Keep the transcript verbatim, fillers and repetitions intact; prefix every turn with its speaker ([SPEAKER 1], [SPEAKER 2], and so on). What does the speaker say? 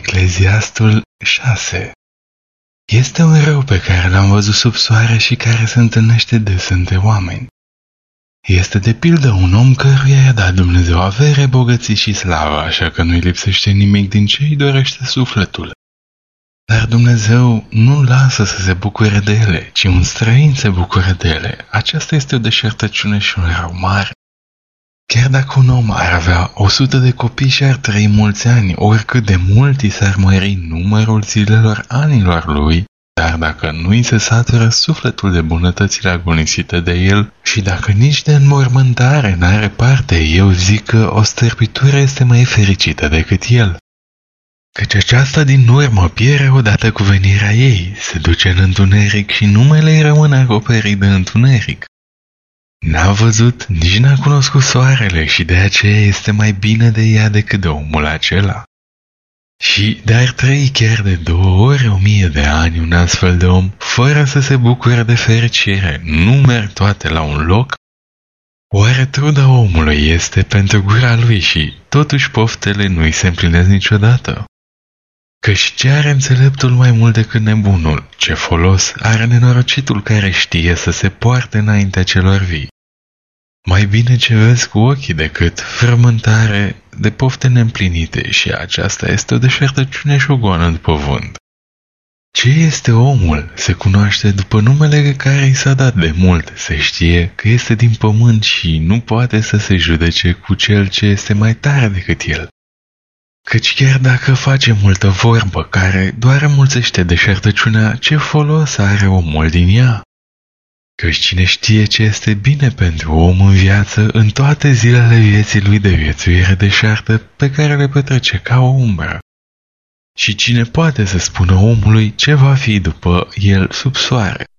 [SPEAKER 1] Ecleziastul șase. Este un rău pe care l-am văzut sub soare și care se întâlnește des între oameni. Este de pildă un om căruia i-a dat Dumnezeu avere, bogății și slavă, așa că nu-i lipsește nimic din ce îi dorește sufletul. Dar Dumnezeu nu lasă să se bucure de ele, ci un străin se bucură de ele. Aceasta este o deșertăciune și un rău mare. Chiar dacă un om ar avea o sută de copii și ar trăi mulți ani, oricât de mult i s-ar mări numărul zilelor anilor lui, dar dacă nu i se satură sufletul de bunătățile agonisite de el și dacă nici de înmormântare n-are parte, eu zic că o stârpitură este mai fericită decât el. Căci aceasta din urmă pierde odată cu venirea ei, se duce în întuneric și numele ei rămâne acoperit de întuneric. N-a văzut, nici n-a cunoscut soarele și de aceea este mai bine de ea decât de omul acela. Și de-ar trăi chiar de două ori o mie de ani un astfel de om, fără să se bucure de fericire, nu merg toate la un loc? Oare truda omului este pentru gura lui și totuși poftele nu-i se împlinesc niciodată? Căci ce are înțeleptul mai mult decât nebunul? Ce folos are nenorocitul care știe să se poarte înaintea celor vii? Mai bine ce vezi cu ochii decât frământare de pofte neîmplinite și aceasta este o deșertăciune și o goană după vânt. Ce este omul? Se cunoaște după numele care i s-a dat de mult, se știe că este din pământ și nu poate să se judece cu cel ce este mai tare decât el. Căci chiar dacă face multă vorbă care doar înmulțește deșertăciunea, ce folos are omul din ea? Căci cine știe ce este bine pentru om în viață în toate zilele vieții lui de viețuire deșartă pe care le petrece ca o umbră? Și cine poate să spună omului ce va fi după el sub soare?